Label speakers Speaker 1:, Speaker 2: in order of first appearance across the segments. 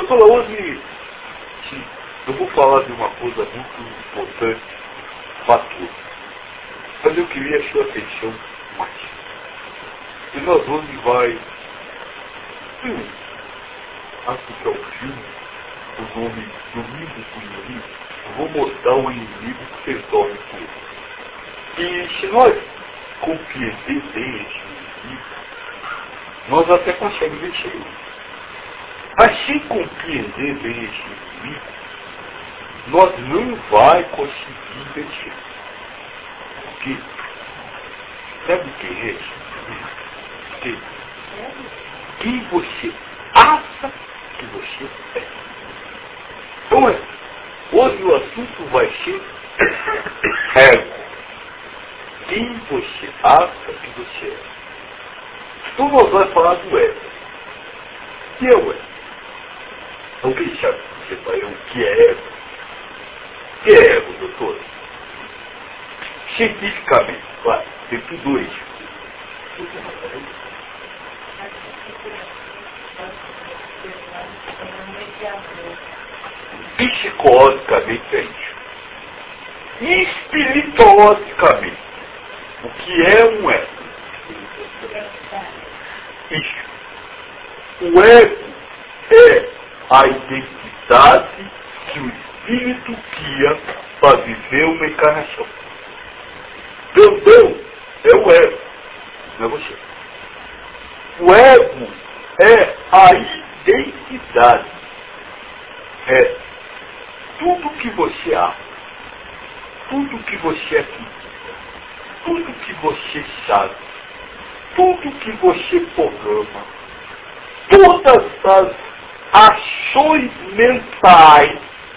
Speaker 1: Doutora, hoje eu vou falar de uma coisa muito importante, fator. Mas eu queria a sua atenção mais. E nós hoje vai acho que é o filme, o nome Domingo com o Inimigo. Eu vou mostrar o inimigo que vocês dormem com ele. E se nós compreender bem esse inimigo, nós até conseguimos vencer ele. Mas sem compreender bem esse inimigo, nós não vai conseguir vencer. Porque sabe quem é esse inimigo? Quem você acha que você é. Então hoje o assunto vai ser ego. Quem você acha que você é. Então nós vamos falar do ego. O que é o ego? Alguém sabe o que é ego? O que é ego, doutor? Cientificamente, claro, tem tudo isso. Psicologicamente é isso. Espirituologicamente, o que é um ego? Isso. O ego é a identidade que o espírito cria para viver uma encarnação. Deus é o ego, não é você. O ego é a identidade. É tudo que você acha, tudo que você acredita, tudo que você sabe, tudo que você programa, todas as ações mentais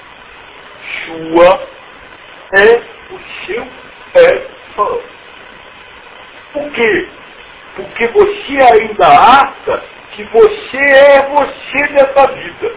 Speaker 1: sua é o seu ego falando. Por quê? Porque você ainda acha que você é você nessa vida.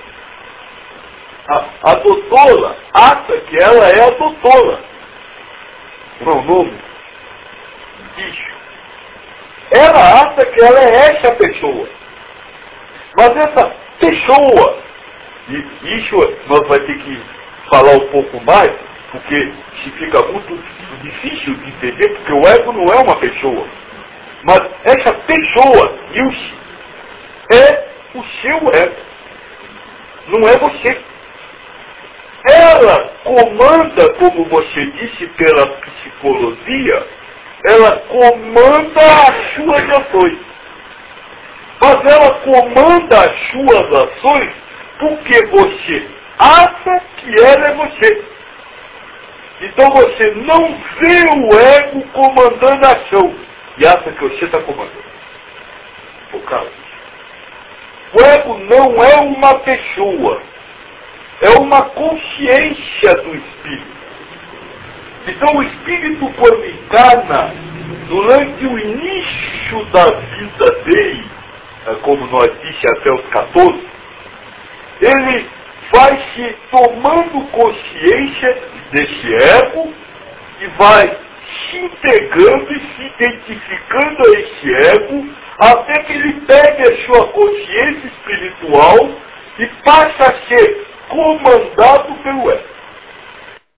Speaker 1: A doutora acha que ela é a doutora. Não é o nome? Bicho. Ela acha que ela é essa pessoa. Mas essa pessoa, e isso nós vamos ter que falar um pouco mais, porque se fica muito difícil de entender, porque o ego não é uma pessoa. Mas essa pessoa, é o seu ego. Não é você. Ela comanda, como você disse pela psicologia, ela comanda as suas ações. Mas ela comanda as suas ações porque você acha que ela é você. Então você não vê o ego comandando a ação e acha que você está comandando. Por causa disso. O ego não é uma pessoa. É uma consciência do espírito. Então o espírito, quando encarna, durante o início da vida dele, como nós disse até os 14, ele vai se tomando consciência desse ego e vai se integrando e se identificando a esse ego, até que ele pegue a sua consciência espiritual e passa a ser comandado pelo ego.